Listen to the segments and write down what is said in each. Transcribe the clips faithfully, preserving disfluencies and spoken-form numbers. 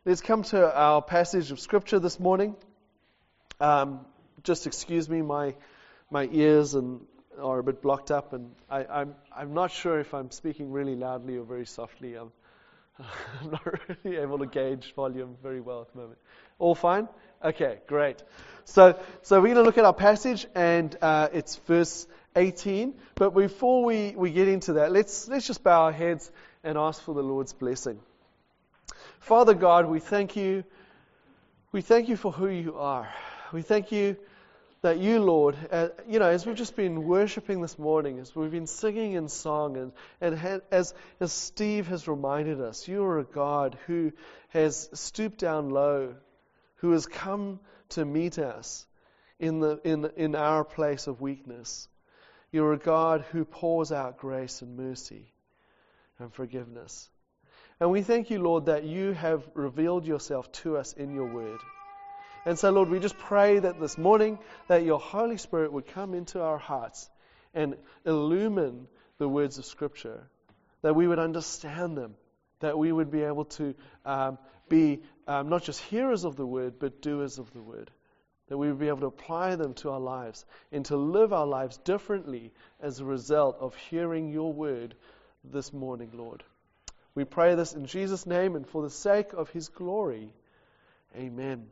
Let's come to our passage of Scripture this morning. Um, just excuse me, my my ears and are a bit blocked up, and I, I'm I'm not sure if I'm speaking really loudly or very softly. I'm, I'm not really able to gauge volume very well at the moment. All fine? Okay, great. So so we're going to look at our passage, and uh, it's verse eighteen. But before we, we get into that, let's let's just bow our heads and ask for the Lord's blessing. Father God, we thank you. We thank you for who you are. We thank you that you, Lord, uh, you know, as we've just been worshiping this morning, as we've been singing in song, and, and ha- as, as Steve has reminded us, you are a God who has stooped down low, who has come to meet us in the in in our place of weakness. You're a God who pours out grace and mercy and forgiveness. And we thank you, Lord, that you have revealed yourself to us in your word. And so, Lord, we just pray that this morning that your Holy Spirit would come into our hearts and illumine the words of Scripture, that we would understand them, that we would be able to um, be um, not just hearers of the word, but doers of the word, that we would be able to apply them to our lives and to live our lives differently as a result of hearing your word this morning, Lord. We pray this in Jesus' name and for the sake of his glory. Amen.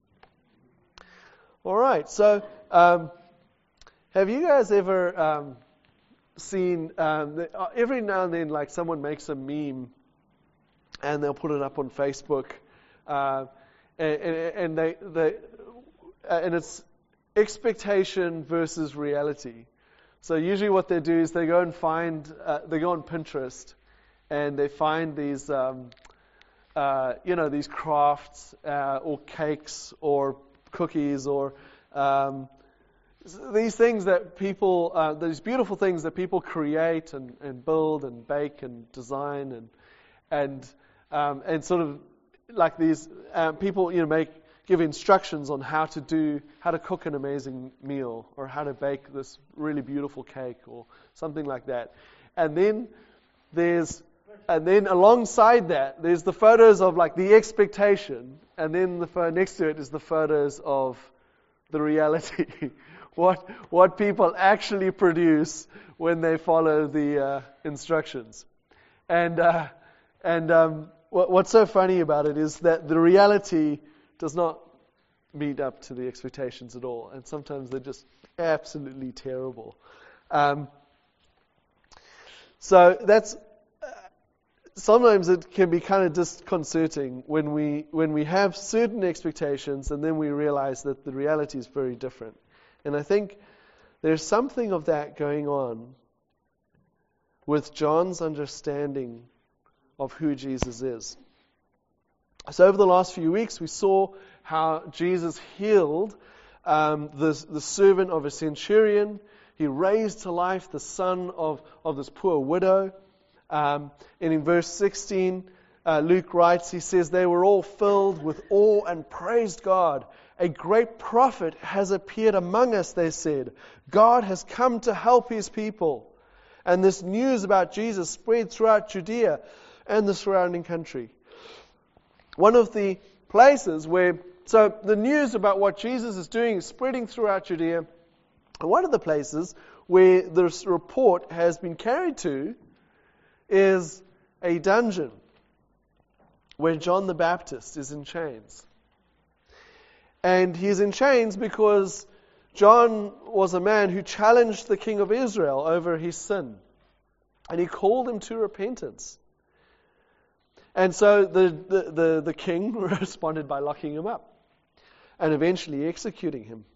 All right, so um, have you guys ever um, seen, um, the, uh, every now and then, like someone makes a meme and they'll put it up on Facebook, uh, and, and, and they, they uh, and it's expectation versus reality. So usually what they do is they go and find, uh, they go on Pinterest, and they find these, um, uh, you know, these crafts uh, or cakes or cookies or um, these things that people, uh, these beautiful things that people create and, and build and bake and design and and um, and sort of like these um, people, you know, make give instructions on how to do, how to cook an amazing meal or how to bake this really beautiful cake or something like that, and then there's And then alongside that, there's the photos of like the expectation, and then the photo next to it is the photos of the reality, what what people actually produce when they follow the uh, instructions. And uh, and um, what, what's so funny about it is that the reality does not meet up to the expectations at all, and sometimes they're just absolutely terrible. Um, so that's. Sometimes it can be kind of disconcerting when we when we have certain expectations and then we realize that the reality is very different. And I think there's something of that going on with John's understanding of who Jesus is. So over the last few weeks we saw how Jesus healed um, the, the servant of a centurion. He raised to life the son of, of this poor widow. Um, and in verse sixteen, uh, Luke writes, he says, they were all filled with awe and praised God. A great prophet has appeared among us, they said. God has come to help his people. And this news about Jesus spread throughout Judea and the surrounding country. One of the places where, so the news about what Jesus is doing is spreading throughout Judea. And one of the places where this report has been carried to is a dungeon where John the Baptist is in chains. And he's in chains because John was a man who challenged the king of Israel over his sin. And he called him to repentance. And so the, the, the, the king responded by locking him up and eventually executing him.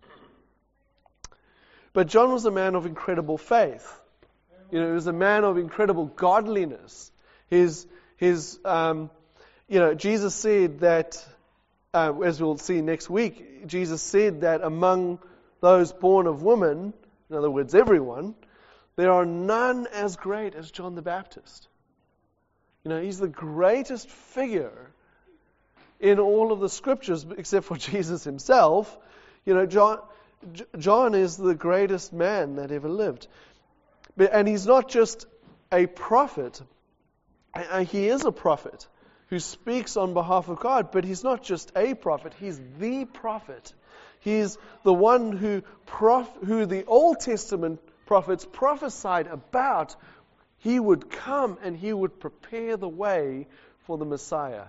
But John was a man of incredible faith. You know, he was a man of incredible godliness. His, his, um, you know, Jesus said that, uh, as we'll see next week, Jesus said that among those born of women, in other words, everyone, there are none as great as John the Baptist. You know, he's the greatest figure in all of the scriptures, except for Jesus himself. You know, John, John is the greatest man that ever lived. And he's not just a prophet. He is a prophet. who speaks on behalf of God, but he's not just a prophet, he's the prophet. He's the one who prof- who the Old Testament prophets prophesied about. He would come and he would prepare the way for the Messiah.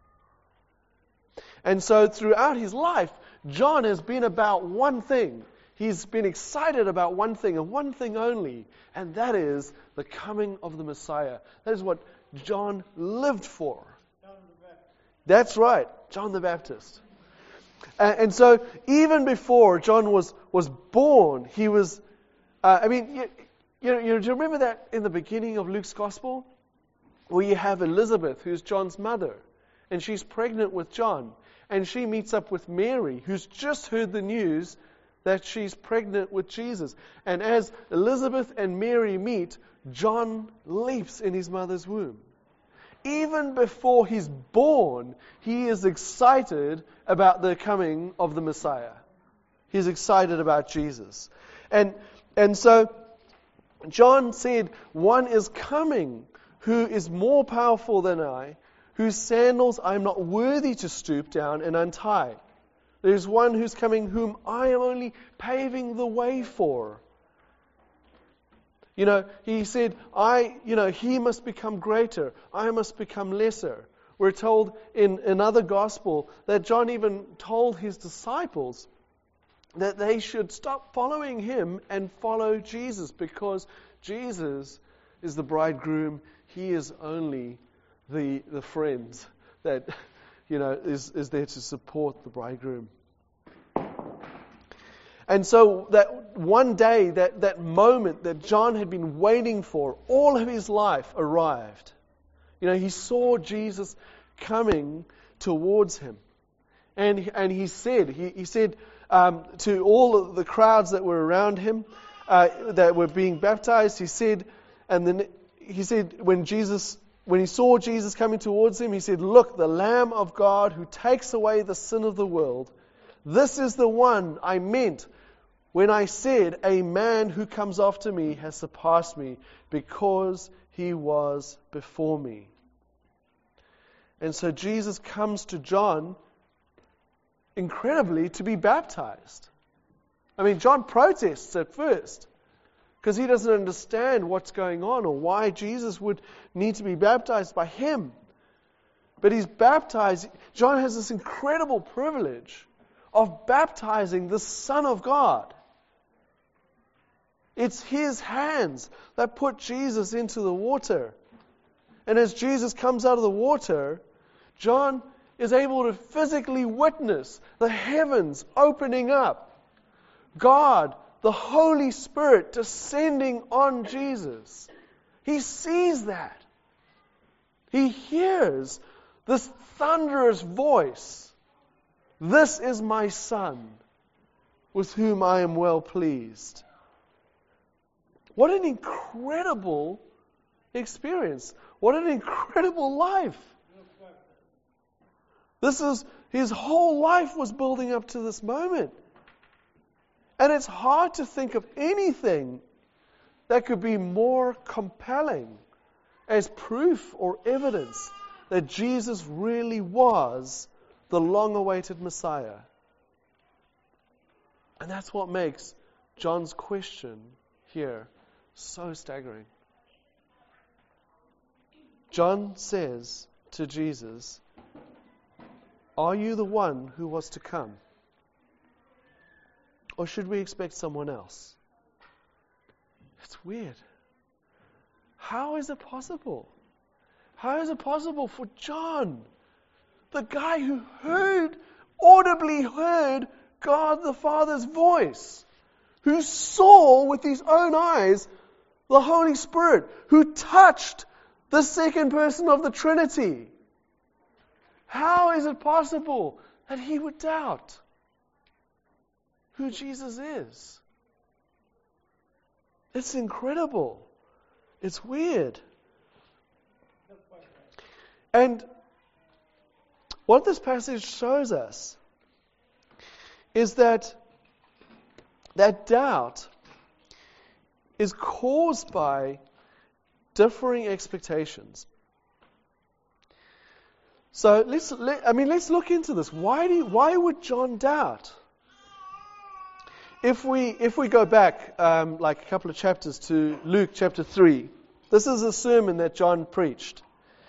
And so throughout his life, John has been about one thing. He's been excited about one thing and one thing only, and that is the coming of the Messiah. That is what John lived for. That's right, John the Baptist. And, and so even before John was, was born, he was, uh, I mean, you, you know, you, do you remember that in the beginning of Luke's Gospel? Where you have Elizabeth, who's John's mother, and she's pregnant with John. And she meets up with Mary, who's just heard the news that she's pregnant with Jesus. And as Elizabeth and Mary meet, John leaps in his mother's womb. Even before he's born, he is excited about the coming of the Messiah. He's excited about Jesus. And, and so John said, one is coming who is more powerful than I, whose sandals I am not worthy to stoop down and untie. There's one who's coming whom I am only paving the way for. You know, he said, I, you know, he must become greater, I must become lesser. We're told in another gospel that John even told his disciples that they should stop following him and follow Jesus, because Jesus is the bridegroom. He is only the the friend that, you know, is, is there to support the bridegroom. And so that one day, that, that moment that John had been waiting for all of his life arrived. You know, he saw Jesus coming towards him. And, and he said, he, he said um, to all of the crowds that were around him, uh, that were being baptized, he said, and then he said, when Jesus, when he saw Jesus coming towards him, he said, "Look, the Lamb of God who takes away the sin of the world. This is the one I meant when I said, a man who comes after me has surpassed me, because he was before me." And so Jesus comes to John, incredibly, to be baptized. I mean, John protests at first, because he doesn't understand what's going on or why Jesus would need to be baptized by him. But he's baptized. John has this incredible privilege of baptizing the Son of God. It's his hands that put Jesus into the water. And as Jesus comes out of the water, John is able to physically witness the heavens opening up. God, the Holy Spirit, descending on Jesus. He sees that. He hears this thunderous voice. "This is my Son, with whom I am well pleased." What an incredible experience. What an incredible life. This is, his whole life was building up to this moment. And it's hard to think of anything that could be more compelling as proof or evidence that Jesus really was the long-awaited Messiah. And that's what makes John's question here so staggering. John says to Jesus, "Are you the one who was to come? Or should we expect someone else?" It's weird. How is it possible? How is it possible for John, the guy who heard, audibly heard God the Father's voice, who saw with his own eyes the Holy Spirit, who touched the second person of the Trinity? How is it possible that he would doubt who Jesus is? It's incredible. It's weird. And what this passage shows us is that that doubt is caused by differing expectations. So let's, let, I mean, let's look into this. Why do you, why would John doubt? If we if we go back um, like a couple of chapters to Luke chapter three, this is a sermon that John preached.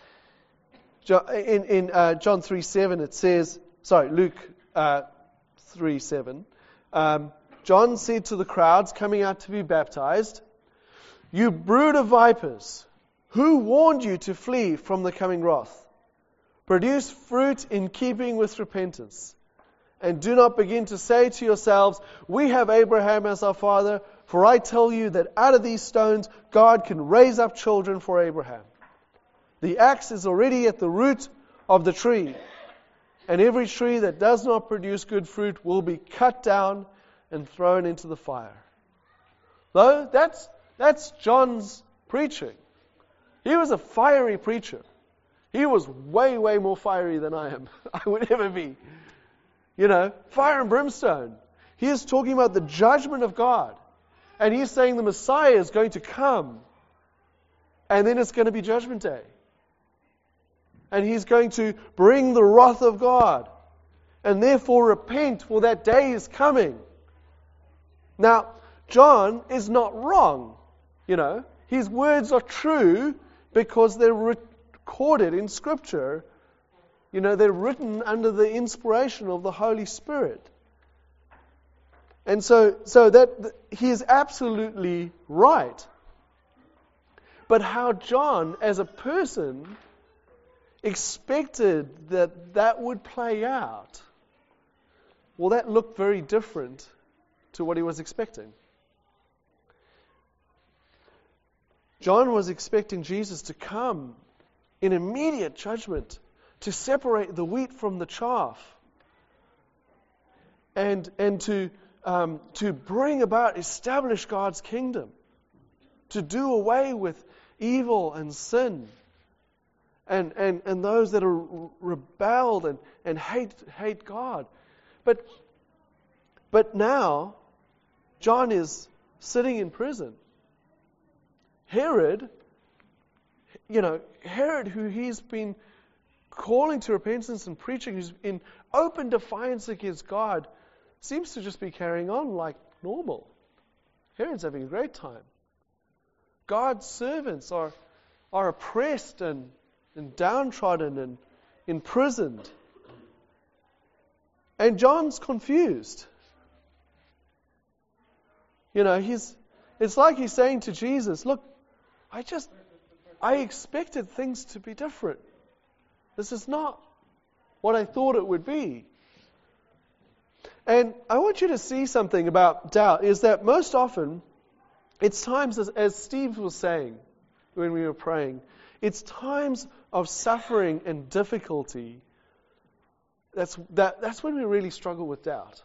In in uh, John three seven, it says, sorry, Luke uh, three seven. Um, John said to the crowds coming out to be baptized, "You brood of vipers, who warned you to flee from the coming wrath? Produce fruit in keeping with repentance. And do not begin to say to yourselves, 'We have Abraham as our father,' for I tell you that out of these stones God can raise up children for Abraham. The axe is already at the root of the tree, and every tree that does not produce good fruit will be cut down and thrown into the fire." Though that's that's John's preaching. He was a fiery preacher. He was way, way more fiery than I am. I would ever be. You know, fire and brimstone. He is talking about the judgment of God. And he's saying the Messiah is going to come. And then it's going to be Judgment Day. And he's going to bring the wrath of God. And therefore repent, for that day is coming. Now, John is not wrong. You know, his words are true because they're recorded in Scripture. You know, they're written under the inspiration of the Holy Spirit. And so, so that he is absolutely right. But how John, as a person, expected that that would play out, well, that looked very different to what he was expecting. John was expecting Jesus to come in immediate judgment, to separate the wheat from the chaff, and and to um, to bring about, establish God's kingdom, to do away with evil and sin, and and, and those that are rebelled and, and hate hate God. But but now John is sitting in prison. Herod, you know, Herod, who he's been calling to repentance and preaching, who's in open defiance against God, seems to just be carrying on like normal. Herod's having a great time. God's servants are are oppressed and, and downtrodden and imprisoned. And John's confused. You know, he's it's like he's saying to Jesus, look, I just I expected things to be different. This is not what I thought it would be. And I want you to see something about doubt, is that most often, it's times, as, as Steve was saying when we were praying, it's times of suffering and difficulty, that's, that, that's when we really struggle with doubt.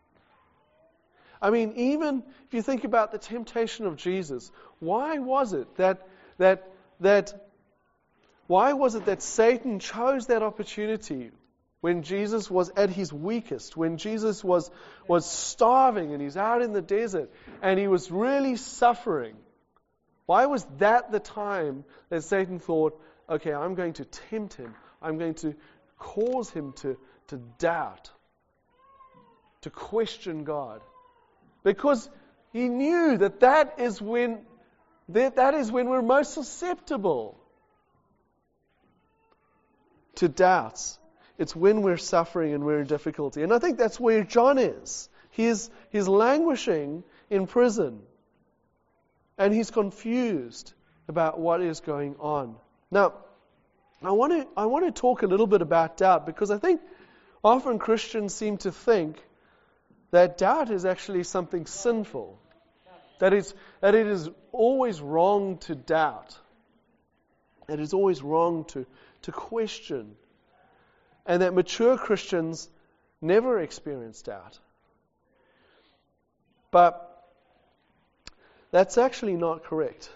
I mean, even if you think about the temptation of Jesus, why was it that that that Why was it that Satan chose that opportunity when Jesus was at his weakest, when Jesus was, was starving and he's out in the desert and he was really suffering? Why was that the time that Satan thought, okay, I'm going to tempt him, I'm going to cause him to, to doubt, to question God? Because he knew that that is when that, that is when we're most susceptible to doubts. It's when we're suffering and we're in difficulty. And I think that's where John is. He's, he's languishing in prison. And he's confused about what is going on. Now, I want to I want to talk a little bit about doubt, because I think often Christians seem to think that doubt is actually something sinful. That it's that it is always wrong to doubt. That it's always wrong to to question, and that mature Christians never experience doubt. But that's actually not correct.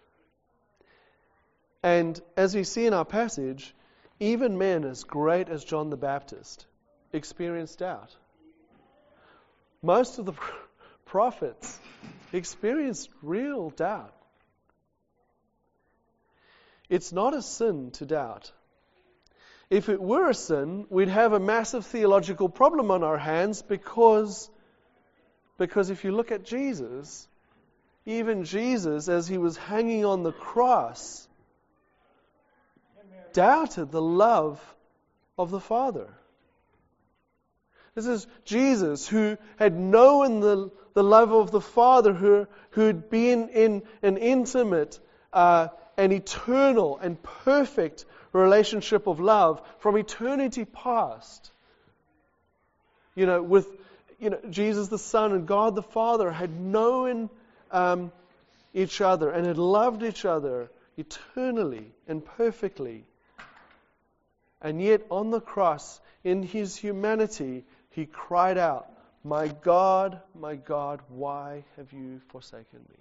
And as we see in our passage, even men as great as John the Baptist experienced doubt. Most of the prophets experienced real doubt. It's not a sin to doubt. if it were a sin, we'd have a massive theological problem on our hands because, because if you look at Jesus, even Jesus, as he was hanging on the cross, doubted the love of the Father. This is Jesus who had known the, the love of the Father, who who'd been in an intimate, uh, an eternal and perfect relationship of love from eternity past. You know, with you know Jesus the Son and God the Father had known um, each other and had loved each other eternally and perfectly. And yet on the cross, in his humanity, he cried out, "My God, my God, why have you forsaken me?"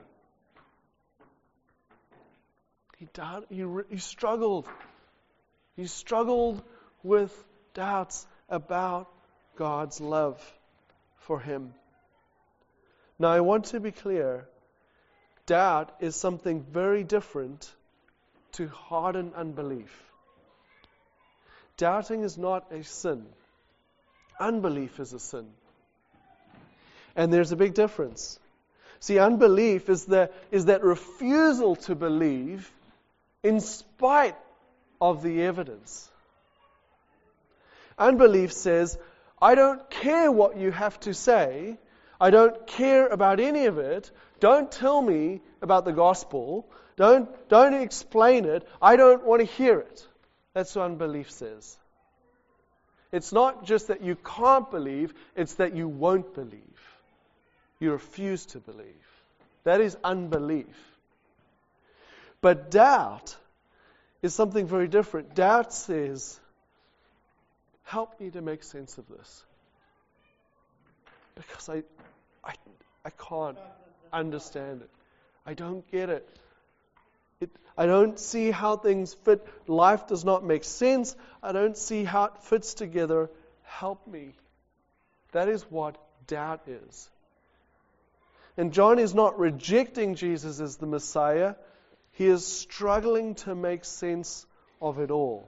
He doubted, he, he struggled. He struggled with doubts about God's love for him. Now I want to be clear, doubt is something very different to hardened unbelief. Doubting is not a sin. Unbelief is a sin. And there's a big difference. See, unbelief is the is that refusal to believe in spite of the evidence. Unbelief says, I don't care what you have to say. I don't care about any of it. Don't tell me about the gospel. Don't, don't explain it. I don't want to hear it. That's what unbelief says. It's not just that you can't believe, it's that you won't believe. You refuse to believe. That is unbelief. But doubt is something very different. Doubt says, help me to make sense of this. Because I, I, I can't understand it. I don't get it. It. I don't see how things fit. Life does not make sense. I don't see how it fits together. Help me. That is what doubt is. And John is not rejecting Jesus as the Messiah. He is struggling to make sense of it all.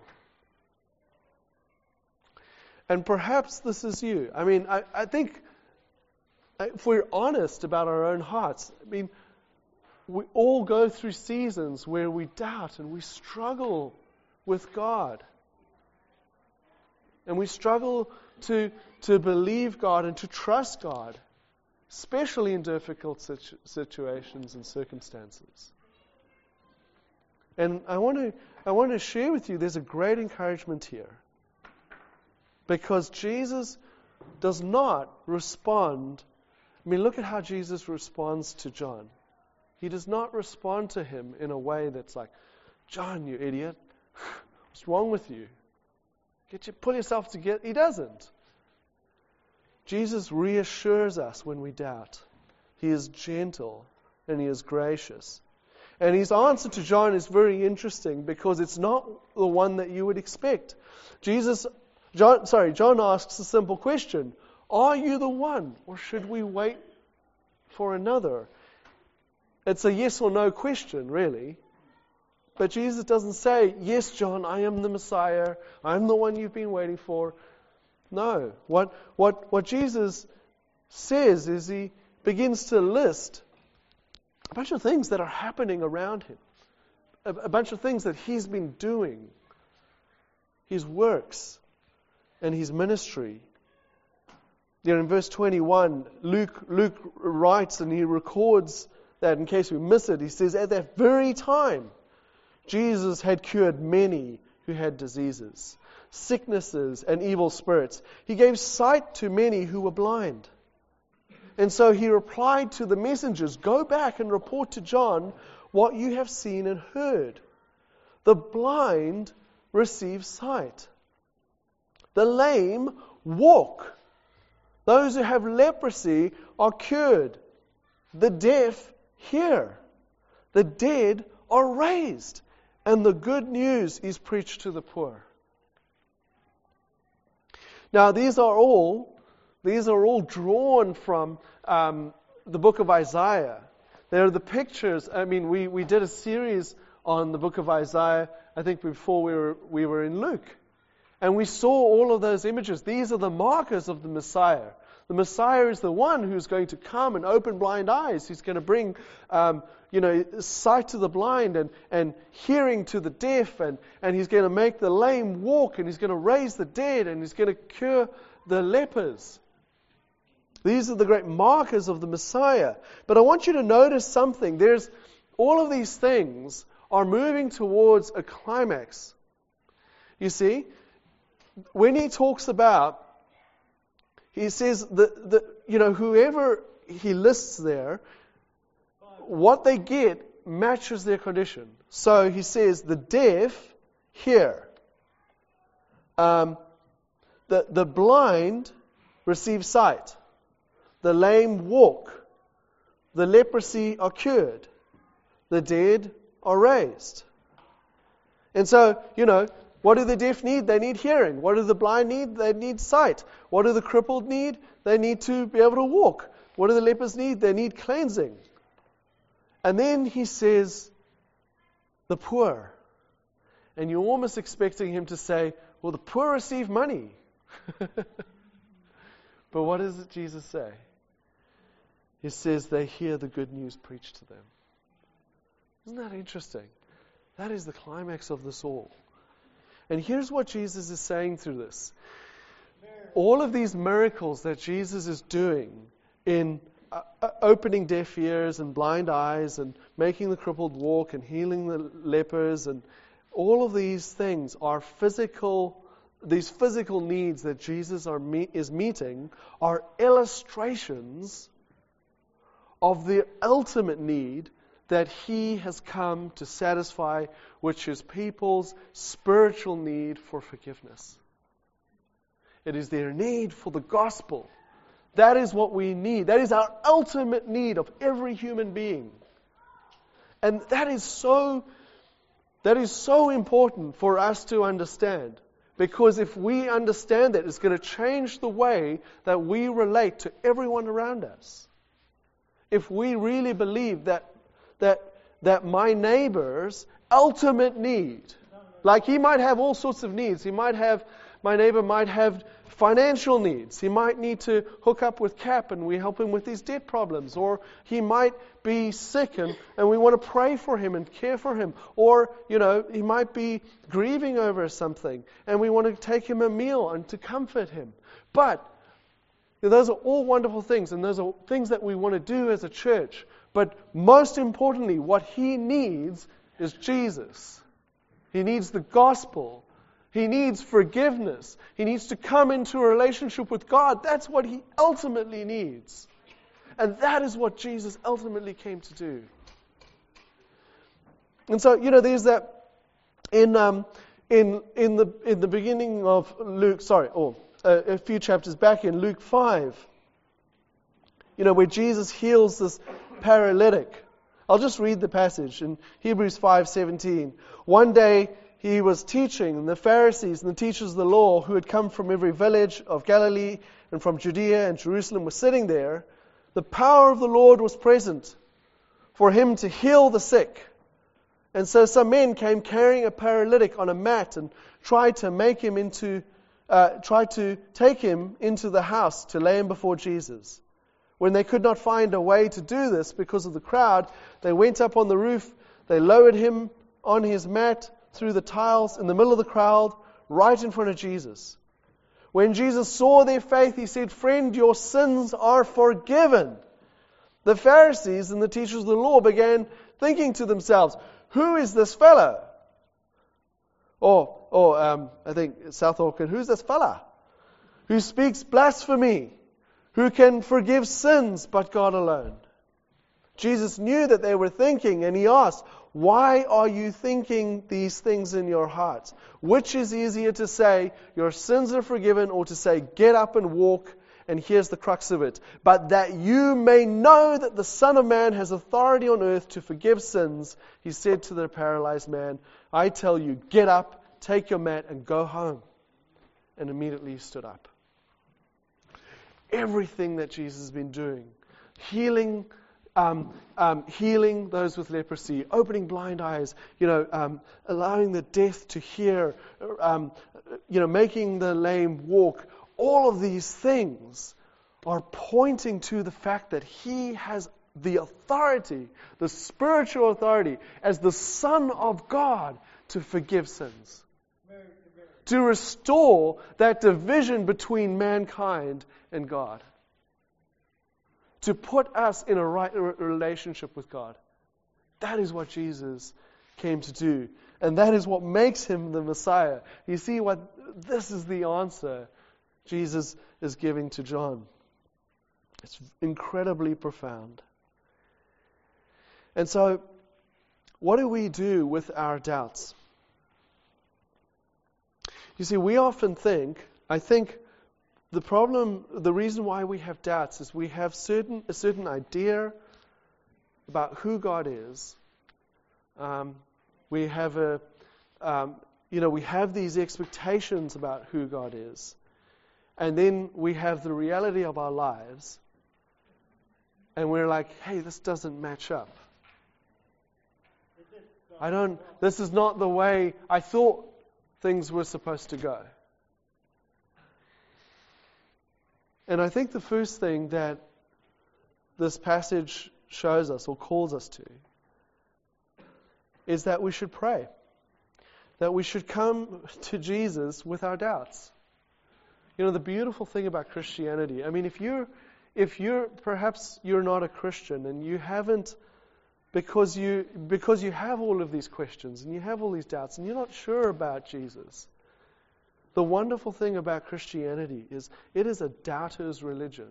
And perhaps this is you. I mean, I, I think if we're honest about our own hearts, I mean, we all go through seasons where we doubt and we struggle with God. And we struggle to, to believe God and to trust God, especially in difficult situ- situations and circumstances. And I want to I want to share with you, there's a great encouragement here. Because Jesus does not respond. I mean, look at how Jesus responds to John. He does not respond to him in a way that's like, John, you idiot. What's wrong with you? Get you, pull yourself together. He doesn't. Jesus reassures us when we doubt. He is gentle and he is gracious. And his answer to John is very interesting because it's not the one that you would expect. Jesus, John, sorry, John asks a simple question. Are you the one, or should we wait for another? It's a yes or no question, really. But Jesus doesn't say, yes, John, I am the Messiah. I'm the one you've been waiting for. No. What, what, what Jesus says is he begins to list a bunch of things that are happening around him. A, a bunch of things that he's been doing. His works and his ministry. There in verse twenty-one, Luke, Luke writes and he records that in case we miss it. He says, at that very time, Jesus had cured many who had diseases, sicknesses, and evil spirits. He gave sight to many who were blind. And so he replied to the messengers, go back and report to John what you have seen and heard. The blind receive sight. The lame walk. Those who have leprosy are cured. The deaf hear. The dead are raised. And the good news is preached to the poor. Now these are all, these are all drawn from um, the book of Isaiah. They're the pictures. I mean, we, we did a series on the book of Isaiah, I think before we were we were in Luke. And we saw all of those images. These are the markers of the Messiah. The Messiah is the one who's going to come and open blind eyes. He's going to bring, um, you know, sight to the blind and, and hearing to the deaf. And, and he's going to make the lame walk. And he's going to raise the dead. And he's going to cure the lepers. These are the great markers of the Messiah. But I want you to notice something. There's all of these things are moving towards a climax. You see, when he talks about, he says that, that you know, whoever he lists there, what they get matches their condition. So he says the deaf hear, um, the the blind receive sight, the lame walk, the leprosy are cured, the dead are raised. And so, you know, what do the deaf need? They need hearing. What do the blind need? They need sight. What do the crippled need? They need to be able to walk. What do the lepers need? They need cleansing. And then he says, the poor. And you're almost expecting him to say, well, the poor receive money. But what does Jesus say? He says they hear the good news preached to them. Isn't that interesting? That is the climax of this all. And here's what Jesus is saying through this. All of these miracles that Jesus is doing in uh, uh, opening deaf ears and blind eyes and making the crippled walk and healing the lepers and all of these things are physical, these physical needs that Jesus are me- is meeting are illustrations of the ultimate need that he has come to satisfy, which is people's spiritual need for forgiveness. It is their need for the gospel. That is what we need. That is our ultimate need of every human being. And that is so, that is so important for us to understand. Because if we understand that, it's going to change the way that we relate to everyone around us. If we really believe that that that my neighbor's ultimate need, like he might have all sorts of needs. He might have, my neighbor might have financial needs. He might need to hook up with Cap and we help him with his debt problems. Or he might be sick and, and we want to pray for him and care for him. Or, you know, he might be grieving over something and we want to take him a meal and to comfort him. But those are all wonderful things, and those are things that we want to do as a church. But most importantly, what he needs is Jesus. He needs the gospel. He needs forgiveness. He needs to come into a relationship with God. That's what he ultimately needs. And that is what Jesus ultimately came to do. And so, you know, there's that in um, in in the in the beginning of Luke, sorry, or uh, a few chapters back in Luke five, you know, where Jesus heals this paralytic. I'll just read the passage in Hebrews five seventeen. One day he was teaching, and the Pharisees and the teachers of the law who had come from every village of Galilee and from Judea and Jerusalem were sitting there. The power of the Lord was present for him to heal the sick. And so some men came carrying a paralytic on a mat and tried to make him into, uh, tried to take him into the house to lay him before Jesus. When they could not find a way to do this because of the crowd, they went up on the roof, they lowered him on his mat through the tiles in the middle of the crowd, right in front of Jesus. When Jesus saw their faith, he said, "Friend, your sins are forgiven." The Pharisees and the teachers of the law began thinking to themselves, "Who is this fellow?" Or, or um, I think South Auckland, "Who's this fella who speaks blasphemy? Who can forgive sins but God alone?" Jesus knew that they were thinking, and he asked, "Why are you thinking these things in your hearts? Which is easier to say, 'Your sins are forgiven,' or to say, 'Get up and walk'?" And here's the crux of it. "But that you may know that the Son of Man has authority on earth to forgive sins," he said to the paralyzed man, "I tell you, get up, take your mat, and go home." And immediately he stood up. Everything that Jesus has been doing, healing, um, um, healing those with leprosy, opening blind eyes, you know, um, allowing the deaf to hear, um, you know, making the lame walk, all of these things are pointing to the fact that He has the authority, the spiritual authority, as the Son of God to forgive sins. To restore that division between mankind and God. To put us in a right relationship with God. That is what Jesus came to do. And that is what makes Him the Messiah. You see what, this is the answer Jesus is giving to John. It's incredibly profound. And so, what do we do with our doubts? You see, we often think, I think the problem, the reason why we have doubts is we have certain a certain idea about who God is. Um, we have a, um, you know, we have these expectations about who God is. And then we have the reality of our lives. And we're like, hey, this doesn't match up. I don't, this is not the way I thought things were supposed to go. And I think the first thing that this passage shows us or calls us to is that we should pray. That we should come to Jesus with our doubts. You know, the beautiful thing about Christianity, I mean, if you're, if you're, perhaps you're not a Christian and you haven't, because you, because you have all of these questions and you have all these doubts and you're not sure about Jesus, the wonderful thing about Christianity is it is a doubter's religion.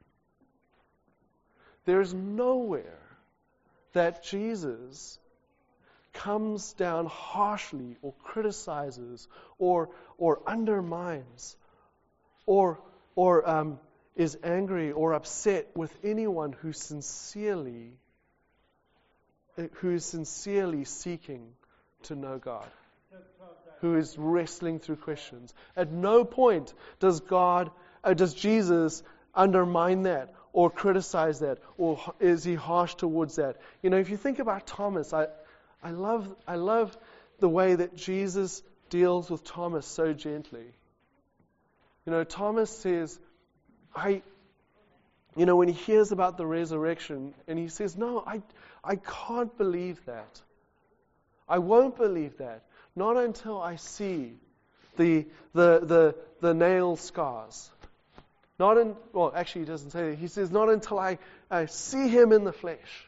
There is nowhere that Jesus comes down harshly or criticizes or or undermines or or um, is angry or upset with anyone who sincerely who is sincerely seeking to know God, who is wrestling through questions. At no point does God, uh, does Jesus undermine that or criticize that, or is He harsh towards that? You know, if you think about Thomas, I, I love, I love the way that Jesus deals with Thomas so gently. You know, Thomas says, I, you know, when he hears about the resurrection, and he says, no, I, I can't believe that. I won't believe that. Not until I see the the the the nail scars. Not in well, actually he doesn't say that. He says, not until I, I see Him in the flesh.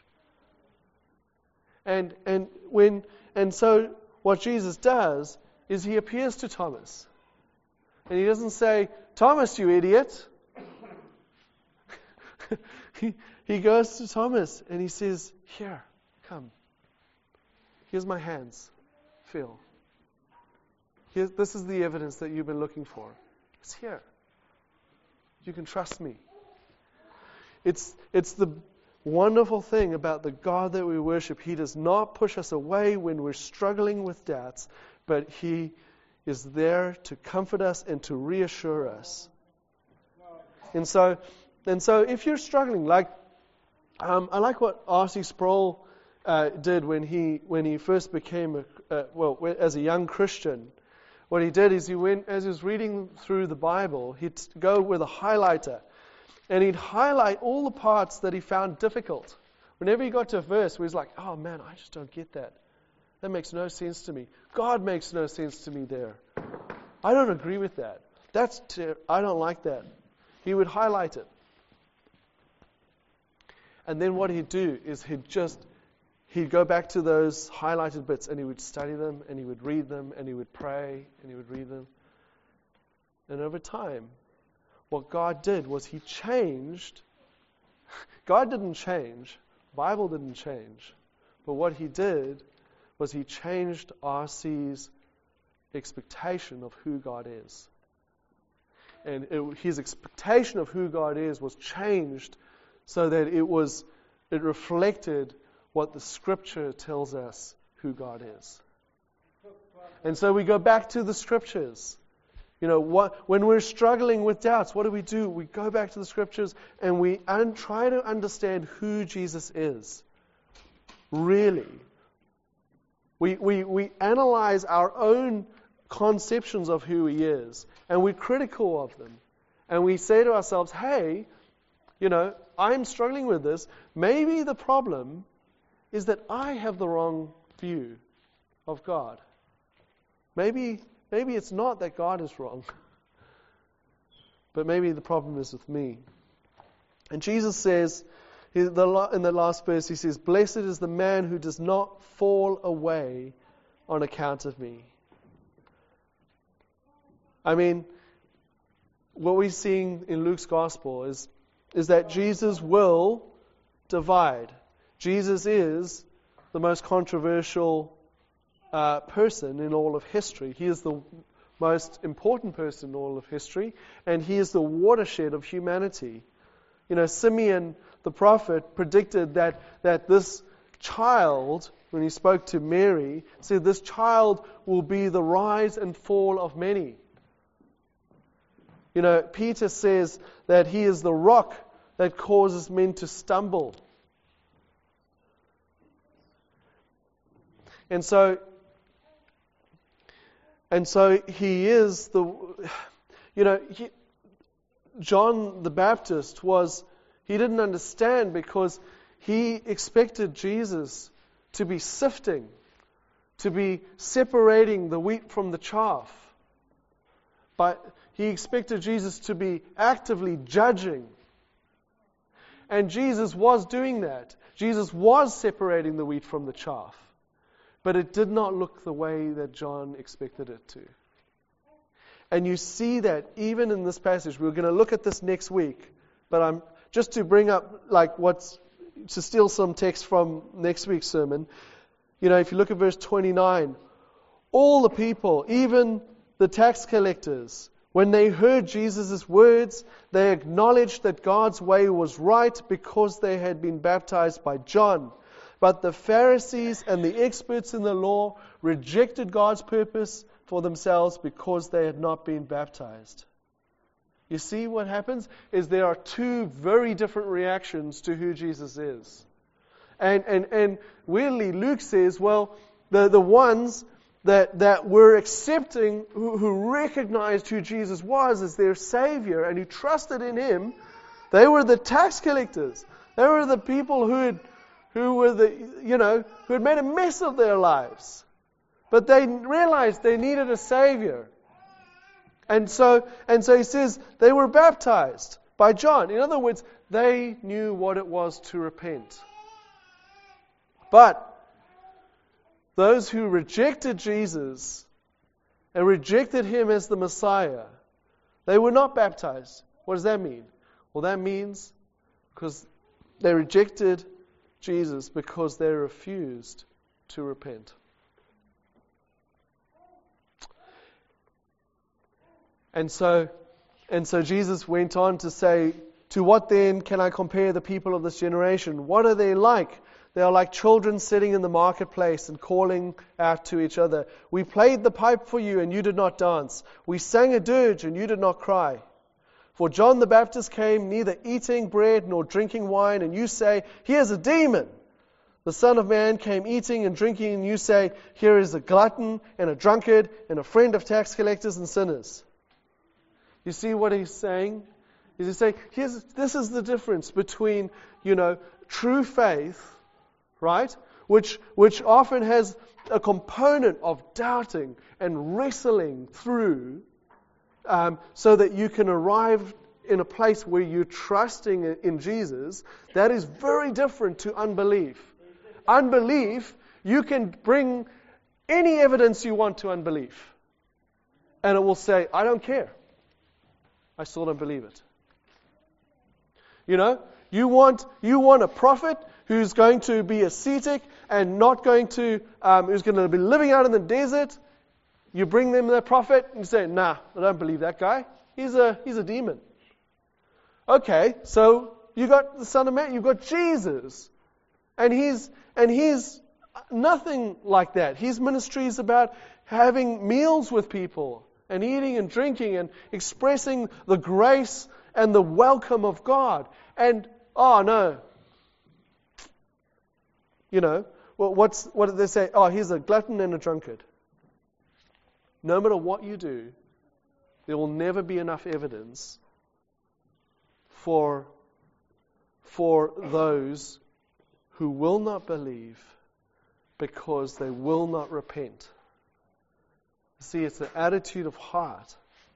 And and when and so what Jesus does is He appears to Thomas. And He doesn't say, Thomas, you idiot. he he goes to Thomas and He says, here, come. Here's my hands. Feel. Here's, this is the evidence that you've been looking for. It's here. You can trust me. It's it's the wonderful thing about the God that we worship. He does not push us away when we're struggling with doubts, but He is there to comfort us and to reassure us. And so, and so, if you're struggling, like um, I like what R C Sproul uh, did when he when he first became a uh, well as a young Christian. What he did is he went, as he was reading through the Bible, he'd go with a highlighter and he'd highlight all the parts that he found difficult. Whenever he got to a verse where he's like, oh man, I just don't get that. That makes no sense to me. God makes no sense to me there. I don't agree with that. That's ter- I don't like that. He would highlight it. And then what he'd do is he'd just He'd go back to those highlighted bits and he would study them and he would read them and he would pray and he would read them. And over time, what God did was He changed. God didn't change. The Bible didn't change. But what He did was He changed R C's expectation of who God is. And it, his expectation of who God is was changed so that it was it reflected what the Scripture tells us who God is. And so we go back to the Scriptures. You know, what, when we're struggling with doubts, what do we do? We go back to the Scriptures and we un- try to understand who Jesus is. Really. We, we, we analyze our own conceptions of who He is, and we're critical of them. And we say to ourselves, hey, you know, I'm struggling with this. Maybe the problem is that I have the wrong view of God. Maybe, maybe it's not that God is wrong, but maybe the problem is with me. And Jesus says, in the last verse, He says, "Blessed is the man who does not fall away on account of me." I mean, what we're seeing in Luke's Gospel is, is that Jesus will divide. Jesus is the most controversial uh, person in all of history. He is the most important person in all of history, and He is the watershed of humanity. You know, Simeon, the prophet, predicted that, that this child, when he spoke to Mary, said this child will be the rise and fall of many. You know, Peter says that he is the rock that causes men to stumble. And so, and so he is the, you know, he, John the Baptist was, he didn't understand because he expected Jesus to be sifting, to be separating the wheat from the chaff. But he expected Jesus to be actively judging. And Jesus was doing that. Jesus was separating the wheat from the chaff. But it did not look the way that John expected it to. And you see that even in this passage. We're going to look at this next week. But I'm just to bring up, like, what's, to steal some text from next week's sermon. You know, if you look at verse twenty-nine, all the people, even the tax collectors, when they heard Jesus' words, they acknowledged that God's way was right because they had been baptized by John. But the Pharisees and the experts in the law rejected God's purpose for themselves because they had not been baptized. You see what happens? Is there are two very different reactions to who Jesus is. And and, and weirdly, Luke says, well, the, the ones that, that were accepting, who, who recognized who Jesus was as their Savior and who trusted in Him, they were the tax collectors. They were the people who had, who were the, you know, who had made a mess of their lives. But they realized they needed a Savior. And so, and so he says they were baptized by John. In other words, they knew what it was to repent. But those who rejected Jesus and rejected Him as the Messiah, they were not baptized. What does that mean? Well, that means because they rejected Jesus because they refused to repent. And so, and so Jesus went on to say, "To what then can I compare the people of this generation? What are they like? They are like children sitting in the marketplace and calling out to each other. We played the pipe for you and you did not dance. We sang a dirge and you did not cry. For John the Baptist came neither eating bread nor drinking wine, and you say, 'Here is a demon.' The Son of Man came eating and drinking, and you say, 'Here is a glutton and a drunkard and a friend of tax collectors and sinners.'" You see what he's saying? He's saying, here's, this is the difference between, you know, true faith, right? Which, which often has a component of doubting and wrestling through, um, so that you can arrive in a place where you're trusting in Jesus. That is very different to unbelief. Unbelief, you can bring any evidence you want to unbelief, and it will say, "I don't care. I still don't believe it." You know, you want you want a prophet who's going to be ascetic and not going to, um, who's going to be living out in the desert. You bring them that prophet and you say, "Nah, I don't believe that guy. He's a he's a demon." Okay, so you got the Son of Man, you got Jesus, and he's and he's nothing like that. His ministry is about having meals with people, and eating and drinking and expressing the grace and the welcome of God. And, oh no. You know, well, what's what did they say? Oh, he's a glutton and a drunkard. no matter what you do, there will never be enough evidence for, for those who will not believe because they will not repent. See, it's the attitude of heart.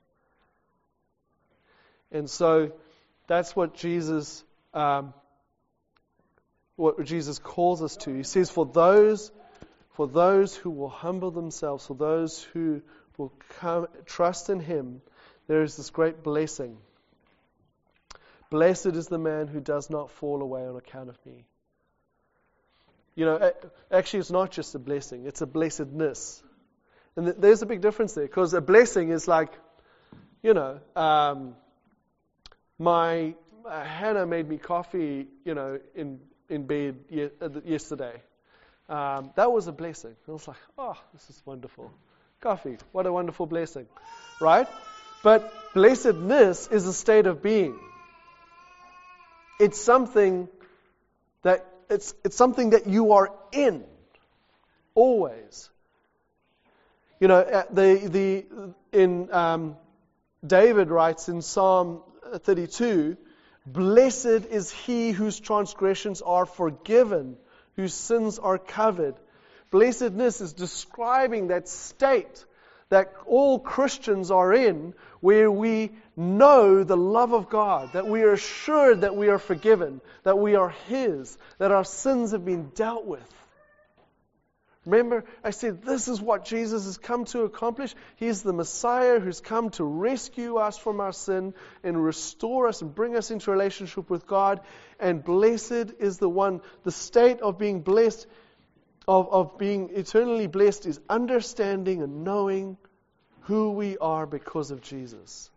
And so that's what Jesus um, what Jesus calls us to. He says, for those for those who will humble themselves, for those who will come trust in Him, there is this great blessing. Blessed is the man who does not fall away on account of me. You know, actually it's not just a blessing, it's a blessedness. And th- there's a big difference there, because a blessing is like, you know, um, my uh, Hannah made me coffee, you know, in in bed ye- uh, yesterday. Um, that was a blessing. I was like, oh, this is wonderful. Coffee, what a wonderful blessing, right? But blessedness is a state of being. It's something that it's it's something that you are in always. You know, the the in um, David writes in Psalm thirty-two, blessed is he whose transgressions are forgiven, whose sins are covered. Blessedness is describing that state that all Christians are in, where we know the love of God, that we are assured that we are forgiven, that we are His, that our sins have been dealt with. Remember, I said this is what Jesus has come to accomplish. He is the Messiah who's come to rescue us from our sin and restore us and bring us into relationship with God. And blessed is the one, the state of being blessed, of, of being eternally blessed, is understanding and knowing who we are because of Jesus.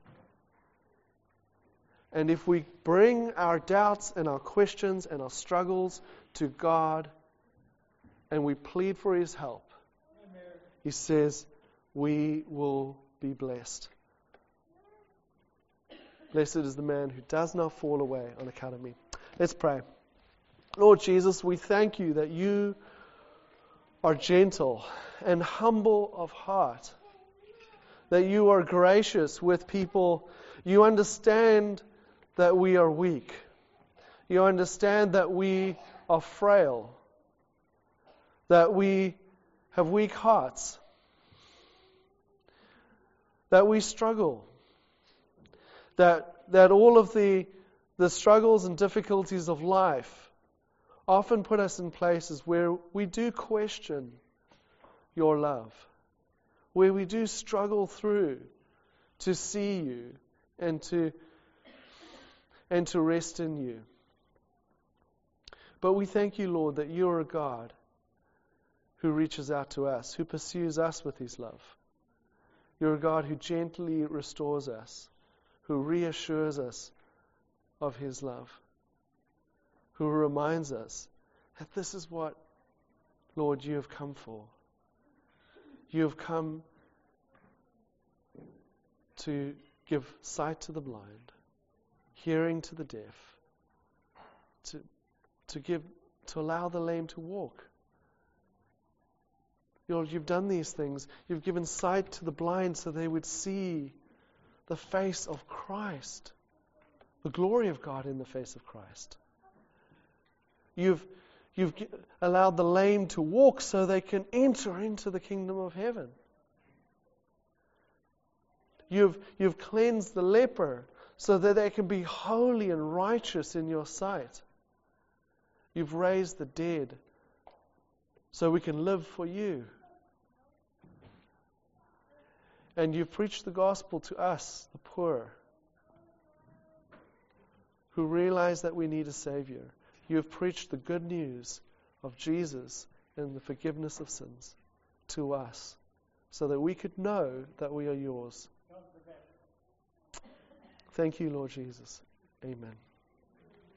And if we bring our doubts and our questions and our struggles to God, and we plead for His help, He says, we will be blessed. Blessed is the man who does not fall away on account of me. Let's pray. Lord Jesus, we thank You that You are gentle and humble of heart, that You are gracious with people. You understand that we are weak. You understand that we are frail, that we have weak hearts, that we struggle, that that all of the the struggles and difficulties of life often put us in places where we do question Your love, where we do struggle through to see You and to and to rest in You. But we thank You, Lord, that You are a God who reaches out to us, who pursues us with His love. You're a God who gently restores us, who reassures us of His love, who reminds us that this is what, Lord, You have come for. You have come to give sight to the blind, hearing to the deaf, to to give to allow the lame to walk. Lord, You've done these things. You've given sight to the blind so they would see the face of Christ, the glory of God in the face of Christ. You've You've allowed the lame to walk so they can enter into the kingdom of heaven. You've You've cleansed the leper so that they can be holy and righteous in Your sight. You've raised the dead so we can live for You. And You've preached the gospel to us, the poor, who realize that we need a Savior. You have preached the good news of Jesus and the forgiveness of sins to us so that we could know that we are Yours. Thank You, Lord Jesus. Amen.